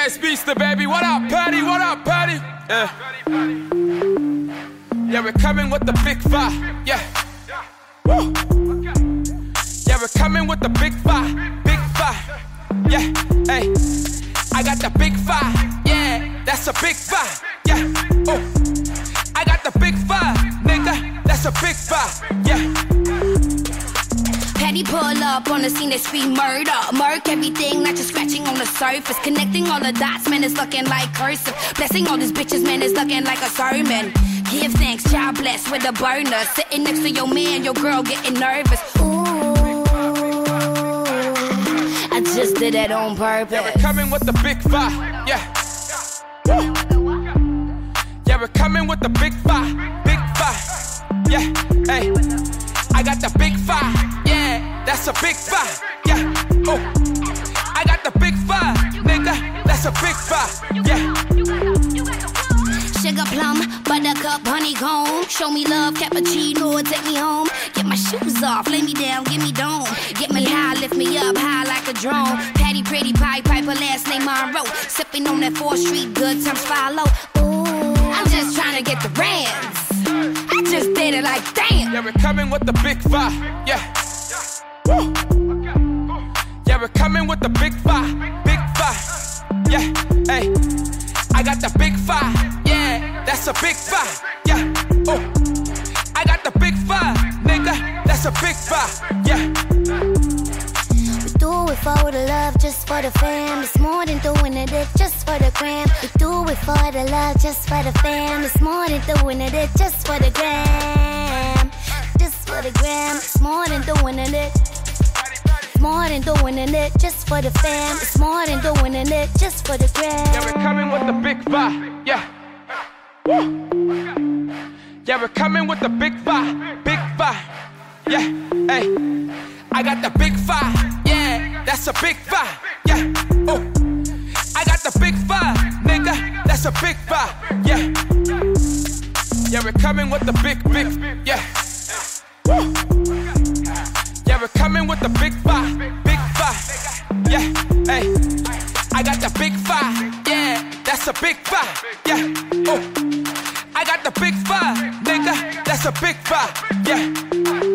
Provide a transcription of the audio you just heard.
Jazz Beaster, baby. What up, Patty? What up, Patty? Yeah, we're coming with the big fire. Yeah. Woo. Yeah, we're coming with the big fire. Big fire. Yeah. Hey. I got the big fire. Yeah. That's a big fire. Yeah. Oh. I got the big fire, nigga. That's a big fire. Yeah. Patty pull up on the scene, they scream murder. Murk everything, not just scratching on the surface. Connecting all the dots, man, it's looking like cursive. Blessing all these bitches, man, it's looking like a sermon. Give thanks, child blessed with a burner. Sitting next to your man, your girl getting nervous. Ooh, I just did that on purpose. Yeah, we're coming with the big fire. Yeah. Woo. Yeah, we're coming with the big fire. Big fire. Yeah. Hey. I got the big fire. Yeah. That's a big fire. Yeah. Oh. I got the big fire, nigga. That's a big fire. Yeah. Sugar plum, buttercup, honeycomb. Show me love, cappuccino, take me home. Get my shoes off, lay me down, give me dome. Get me high, lift me up, high like a drone. Patty, pretty pie, piper, last name Monroe. Sipping on that 4th Street, good times follow. Ooh, I'm just trying to get the rands. I just did it like damn. Yeah, we're coming with the big fire. Yeah. Woo. Yeah, we're coming with the big fire. Big fire. Yeah. Hey. I got the big fire. Yeah. That's a big fire. Yeah. Oh. I got the big fire, nigga. That's a big fire. Yeah. We do it for the love, just for the fam. It's more than doing it just for the gram. We do it for the love, just for the fam. It's more than doing it just for the gram. Just for the gram. It's more than doing it. It's more than doing it just for the fam. It's more than doing it just for the gram. Yeah, we're coming with the big fire. Yeah. Woo. Yeah, we're coming with the big fire. Big fire. Yeah. Hey. I got the big fire. Yeah. That's a big fire. Yeah. Oh. I got the big fire, nigga. That's a big fire. Yeah. Yeah, we're coming with the big. Yeah. Woo. Yeah, we're coming with the big fire. Big fire. Yeah. Hey. I got the big fire. Yeah. That's a big fire. Yeah. Oh. I got the big fire, nigga. That's a big fire. Yeah.